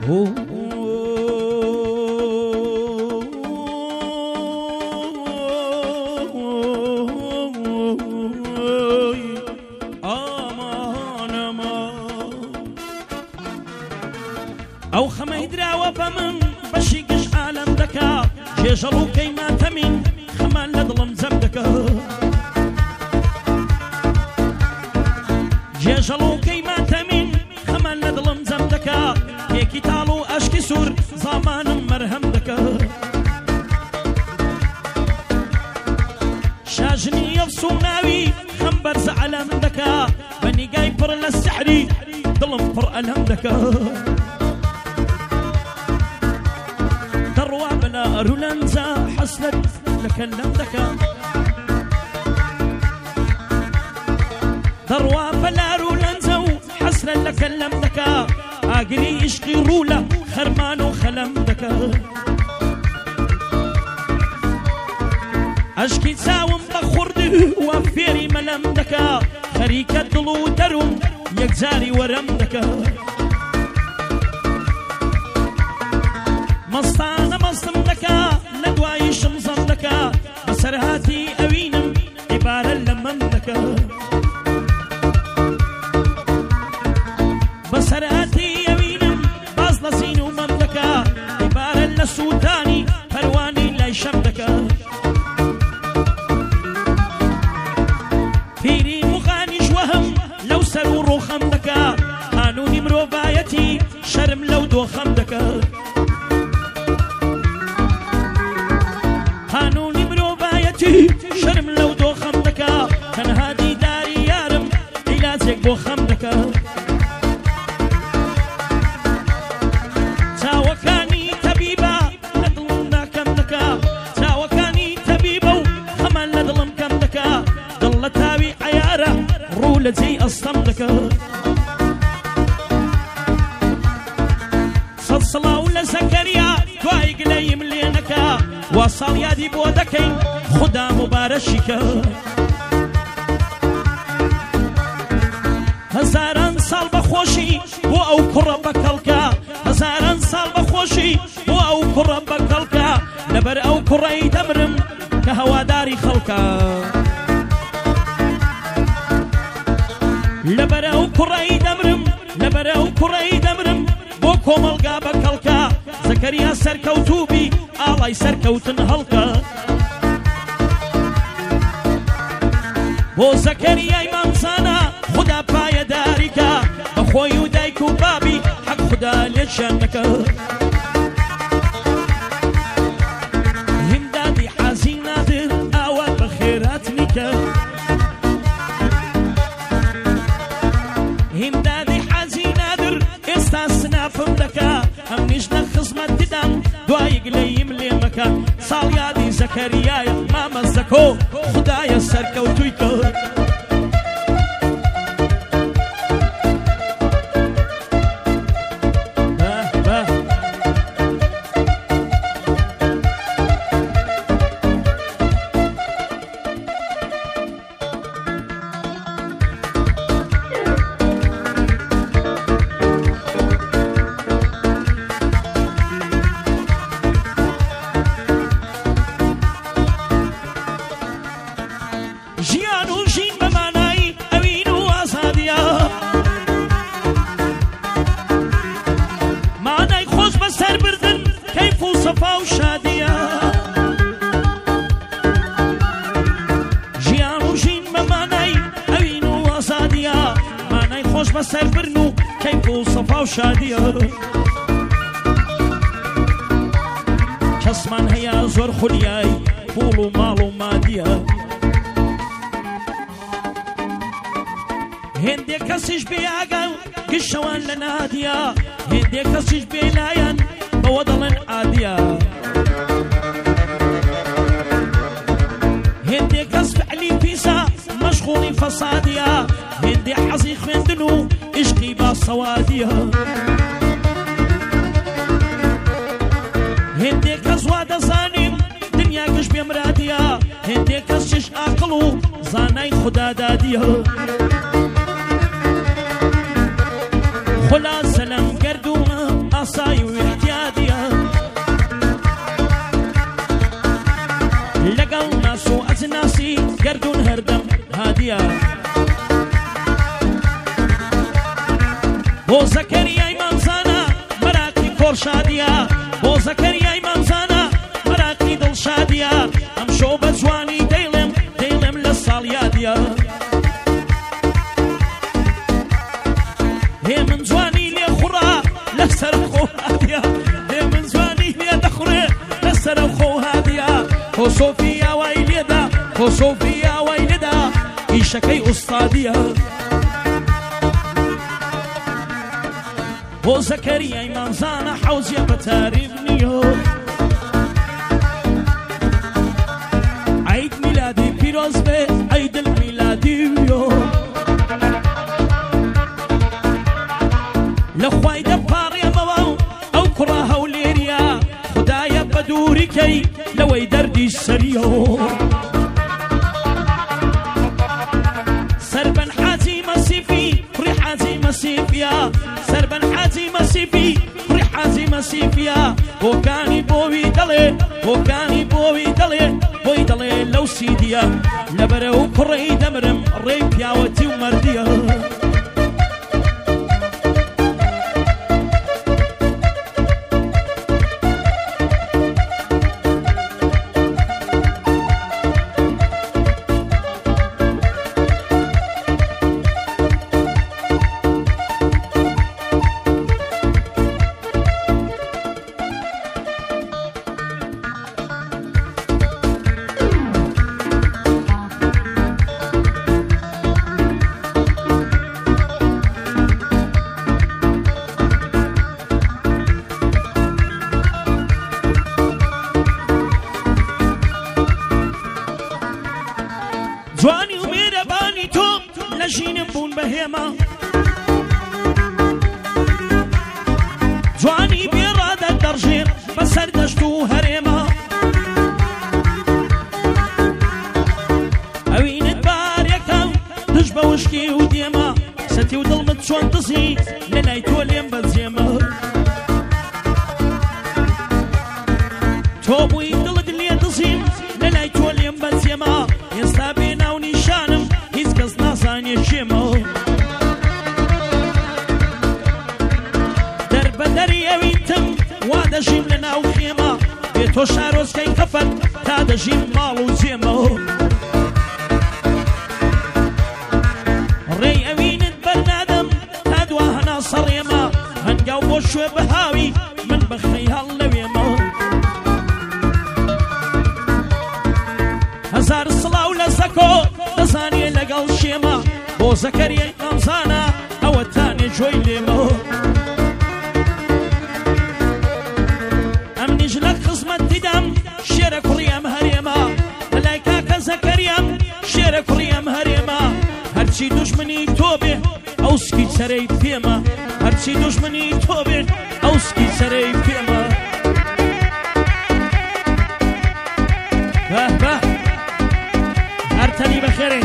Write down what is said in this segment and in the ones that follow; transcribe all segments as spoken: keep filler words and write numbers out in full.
ئەو خەمەی دراوە بە من بەشی گشت عالەم دەکا جێژەڵ و کەیماتەمین خەمان لە دڵم جەم دەکا جێژەڵ و کەیماتەمین خەمان لە دڵم جەم دەکا تێکی تاڵ و ئەشکی سوور زامانم مەرهەم دەکا شاژنی ئەفس و ناوی خەم بەرزە عەلەم دەکا بە نیگای پڕ لە سەحری دڵم پڕ ئەلەم دەکا رولنزا حسلت لكلم دكا ضروا بلا رولنزا حسلت لكلم دكا اقري اشقي رولا خرمان وخلم دكا اشكي ساوم بخورد وفيري ملم دكا خريكة دلو درم يكزاري ورم دكا مستانە مەستم دەکا لە دوای شمزەم دەکا بەسەر هاتی ئەوینم عیبارە لە من دەکا بەسەر هاتی ئەوینم باز لە زین و مەم دەکا عیبارە لە سووتانی پەروانی لای شەم دەکا پیری مغانیش وەهم لەو سەر و ڕۆخەم دەکا قانونی مرۆڤایەتی شەرم لەو دۆخەم دەکا قانونی مرۆڤایەتی شەرم لەو دۆخەم دەکا تەنها دیداری یارم عیلاجێک بۆ خەم دەکا چاوەکانی تەبیبە لە دڵم ناکەم دەکا چاوەکانی تەبیبە و خەمان لە دڵم کەم دەکا دڵ لە تاوی عەیارە ڕوو لە جێی ئەستەم دەکا سەد سڵاو لە زەکەریا دوای گلەیم لێ نەکا وا ساڵ یادی بۆ دەکەین خودا مبارەشیکە هەزاران ساڵ بەخۆشی بۆ ئەو کوڕە بەکەڵکە هەزاران ساڵ بەخۆشی بۆ ئەو کوڕە بەکەڵکە لەبەر ئەو کوڕەی دەمرم کە هەواداری خەڵکە لەبەر ئەو کوڕەی دەمرم لەبەر ئەو کوڕەی دەمرم بۆ کۆمەڵگا بەکەڵکە زەکەریا سەرکەوتوبی ئاڵای سەرکەوتن هەڵکە بۆ زەکەریای مامزانە خدا پایەداریکە بە خۆی و دایک و بابی حەق خدا لێشان دەکە هیمدادی حەزی نادر ئاوات بە خێرات نیکە هیمدادی حەزی نادر ئێستا سنافم دەکا ئەم نیژنە خزمەت ددان دوای گلەیم لێ مەکە ساڵ یادی زەکەریایە مامە زەکۆ خدایە سەرکەوتووی کە ژیان و ژین بە مانای ئەوین و ئازادیە مانای خۆش بەسەر بردن کەیف و سەفا و شادیە ژیان و ژین بە مانای ئەوین و ئازادیە مانای خۆش بەسەر برن و کەیف و سەفا و شادیە کەسمان هەیە زۆر خولیای پوڵ و ماڵ و مادیە هێندێک کەسیش بێیاگە گشەوان لە نادیە هێندێک کەسیش بێلایەن بەوە دەڵێن ئادیە هێندێک کەس فعلی پیسە مەشغوڵی فەسادیە هێندێک حەزی خوێندن و عشقی باسەوادیە هێندێک کەس وا دەزانیم دنیا گشت بێمرادیە هێندێک کەسیش عاقڵ و زانای خودادادیە خلاصە لەم گەردوومە ئاسایی و احتیادیە لەگەڵ ناس و ئەجناسی گەردون هەردەم هادیە بۆ زەکەریای مامزانە مەراقی خۆرشادیە بۆ زەکەریای مامزانە مەراقی دڵشادیە ئەم شۆ بە جوانی دەیڵێم دەیڵێم لە ساڵ یادیە هێ من جوانی لێ خوڕا لەسەر خۆ هادیە هێ من جوانی لێ دەخوڕێ لەسەر خۆ هادیە خۆ سۆفیا وای لێدا خۆ سۆفیا وای لێدا ئیشەکەی ئوستادیە بۆ زەکەریای مامزانە حەوزیە بە تاریف نییە عید میلادی پیرۆز بێ عیدل میلادیە لە خوای دەپاڕێمەوە ئەو کوڕە هەولێریە خودایە بە دووریکەی لەوەی دەردی سەریە سەربەن حاجی مەسیفی کوڕی حاجی مەسیفیە سەربەن حاجی مەسیفی کوڕی حاجی مەسیفیە بۆکانی بۆوی دەڵێ بۆکانی بۆوی دەڵێ بۆی دەڵێ لەو سیدیە لەبەرە و کوڕی دەمرم ڕێی پیاوەتی و مەردیە جوانی و میرەبانی تۆ لە ژینم بوون بەهێمە جوانی بێڕادە دەڕژێر بەسەر دەشت و هەرێمە ئەوینت بارێکە دژ بە وشکی و دێمە سەتی و دڵمت چۆن دزی لە لای تۆ لێم بەجێمە تۆ بووی دڵت لێ دزیم لە لای تۆ لێم بەجێمە ئێستا بێ ناو نیشانم هیچ کەس نازانێ کێمە دەربەدەری ئەوینتم وا دەژیم لە ناو خێمە بێ تۆ شارۆزکەی کەفەت تا دەژیم ماڵ و جێمە ڕێی ئەوینت بەرنادەم تا دوا هەنا سەڕێمە هەنگاو بۆ شوێ بەهاوی من بەخەی هەڵ لەوێمە هەزار سڵاو لە زەکۆ دەزانێ لەگەڵ شێمە بۆ زەکەریای مامزانە ئەوە تانێ جۆی لێمە ئەمنیش لە خزمەت دیدەم شێرە کوڕیم هەرێمە لەلای کاکە زەکەریام شێرە کوڕیم هەرێمە هەرچی دوژمنی تۆ بێ ئەوسکی سەرەی پێمە هەرچی دوژمنی تۆ بێ ئەوسکی سەرەی پێمە بە بە هەرتەنی بەخێرێ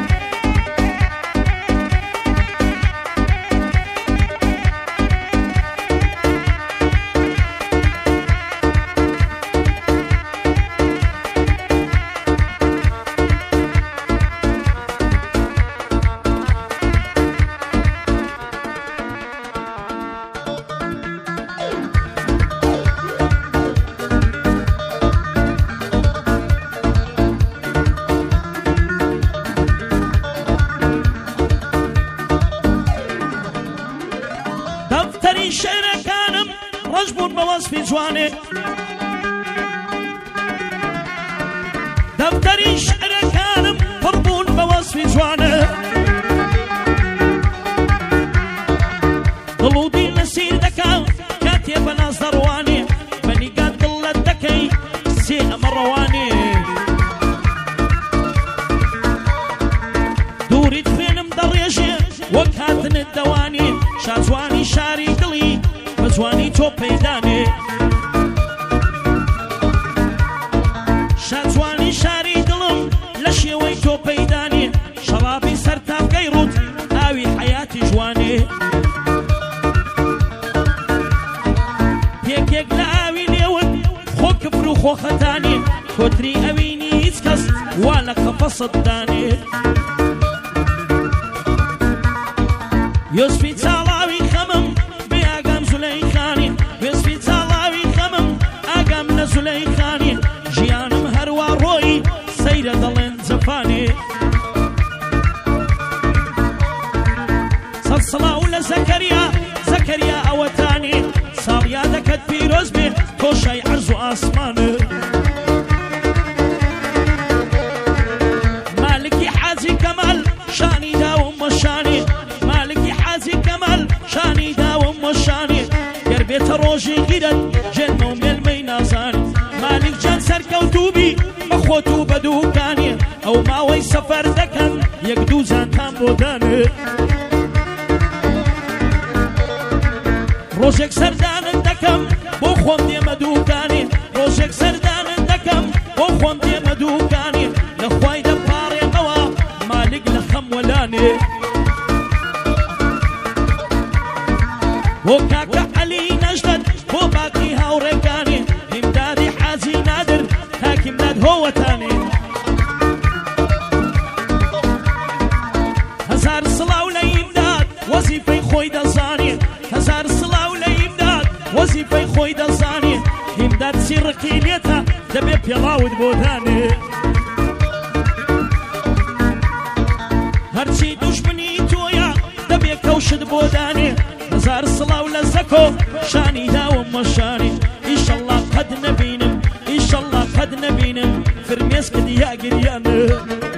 شێرەکانم ڕەش بوون بە وەسفی جوانێ دەفتەری شێرەکانم پڕ بوون بە وەسفی جوانێ دڵ و دیل لەسیر دەکا کاتێ بە ناز دەڕوانێ بەنیگات دڵەت دەکەی سێ ئەمە ڕەوانێ دووریت خوێنم دەڕێژێ وەک هاتنت دەوانێ شاجوانی شاری دڵی بە جوانی تۆ پەیدانێ شاجوانی شاری دڵم لە شێوەی تۆ پەیدانێ شەڕابی سەر تاقەی ڕوت ئاوی حەیاتی جوانێ بەخۆ خەتانی کۆتری ئەوینی هیچ کەس وا لە قەفەسەت دانێ یۆسفی چاڵاوی خەمم بێ ئاگام زولەیخانی یۆسفی چاڵاوی خەمم ئاگام لە زولەیخانی ژیانم هەروە ڕۆی سەیرە دەڵێن جەفانێ سەد سڵاو لە زەکەریا زەکەریا ئەوەتانی ساڵیا دەکەت پیرۆز بێ تۆشای عەرز و ئاسمانە مالکی حاجی کەمال شانی داوم وەشانی مالکی حاجی کەمال شانی داوم وەشانی گەر بێتە ڕۆژی گیرت جێنمە و مێلمەی نازانی مالک جان سەرکەوتوبی بە خۆت و بە دووکانی ئەو ماوەی سەفەر دەکەن یەک دوو جانتان بۆ دانێ ڕۆژێک سەردانت دەکەم بۆ خۆم دێمە دووکانی ڕۆژێک سەردانت دەکەم بۆ خۆم دێمە دووکانی لە خوای دەپاڕێمەوە مالک لە خەم وەلانێ بۆ کاکە عەلی نەژدەت بۆ باقی هاوڕێکانی ئیمدادی حاجی نادر کاکی ئیمداد هۆوەتانێ هەزار سڵاو لە ئیمداد وەزیفەی خۆی دەزانێ هەزار سڵاو لە ئیمداد وەزیفەی خۆی دەزانێ ئیمداد چیڕقی لێتە دەبێ پێڵاوت بۆ دانێ هەرچی دوژمنی تۆیە دەبێ کەوشت بۆ دانێ هەزار سڵاو لە زەکۆ شانی داوم وەشانی ئیشەڵڵا قەد نەبینم ئیشەڵڵا قەد نەبینم فرمێسکت یا گریانە